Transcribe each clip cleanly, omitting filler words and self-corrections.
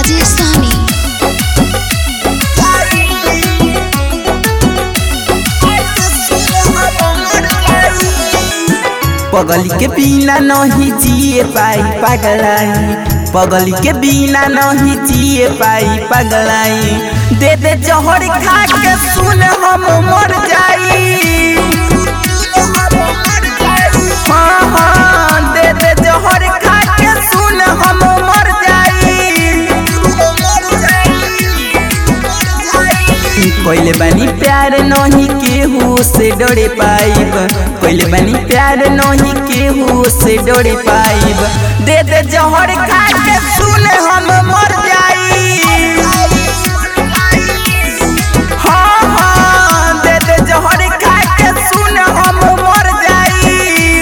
राजेश सहनी। पगली के बिना नहीं जिए पाई पगलाई, पगली के बिना नहीं जिए पाई पगलाई। दे दे जहर खा के सुन हम मर जाई। हाँ हाँ दे दे जहर खा के सुन हम मर जाई। कोइले बानी प्यार नहीं केहू से डरे पाइब, कोइले बानी प्यार नहीं केहू से डरे पाइब। दे दे जहर खा के सुन हम मर जाई। हाँ हाँ दे दे जहर खा के सुन हम मर जाई।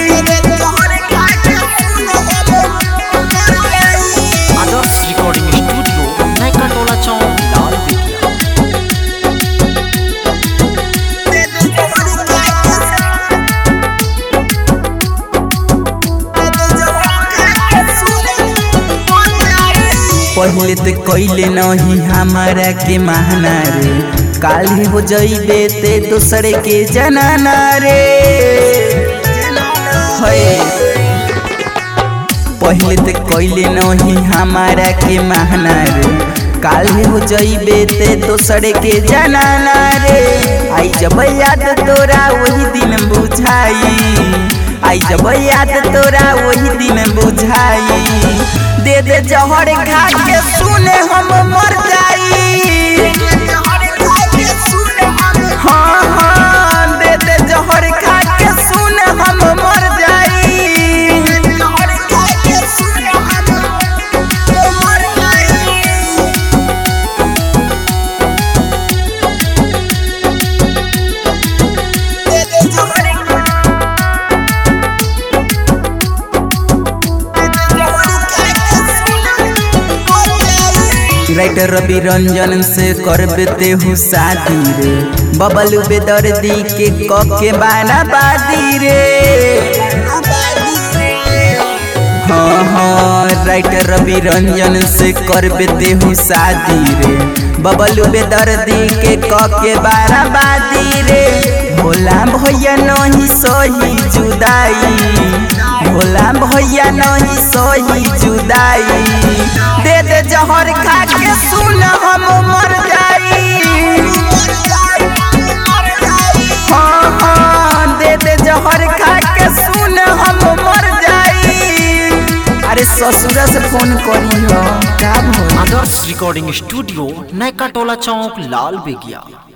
आदर्श रिकॉर्डिंग स्टूडियो नैका टोला चौक लाल बेगिया। पहले तो कोइले नहीं हमारा के महना रे, काली हो जाइबे ते दूसरे के जनाना रे। पहले तो कोइले नहीं हमारा के महना रे, काली हो जाइबे ते दूसरे के जनाना रे। आई जब याद तोरा वही दिन बुझाई, आई जब याद तोरा वही दिन बुझाई। दे दे जहर खा के सुने हम मर जाई। हाँ हाँ दे दे जहर खा के सुने हम मर जाई। राइटर रवि रंजन से कर बेते हूँ शादी रे, बबलू बेदर्दी के के बाना बादी रे। हाँ हाँ राइटर रवि रंजन से कर बेते हूँ शादी रे, बबलू बेदर्दी के बाना बादी रे। भोला भैया नहीं सही जुदाई, भोला भैया नहीं सही जुदाई। दे दे जहर खा के सुन हम मर जाई। हाँ हाँ दे दे जहर खा के सुन हम मर जाई। अरे ससुरा से फोन करी हो का भइल। आदर्श रिकॉर्डिंग स्टूडियो नैका टोला चौक लाल बेगिया।